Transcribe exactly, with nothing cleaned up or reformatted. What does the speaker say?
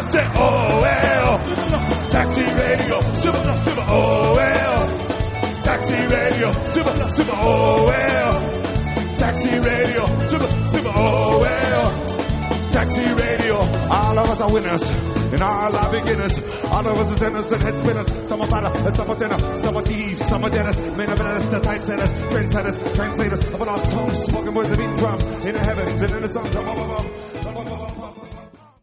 Say, oh well. Taxi radio, super, super, oh well. Taxi radio, super, super, oh well. Taxi radio, super, super, oh well. Taxi radio, all of us are winners, and all are beginners. All of us are sinners and head spinners. Some are better, and some are thinner. Some are thieves, some are dentists. Men of us, the typesetters, trendsetters, translators of a lost tongue, spoken words of in drum in the heavens and in the tongues of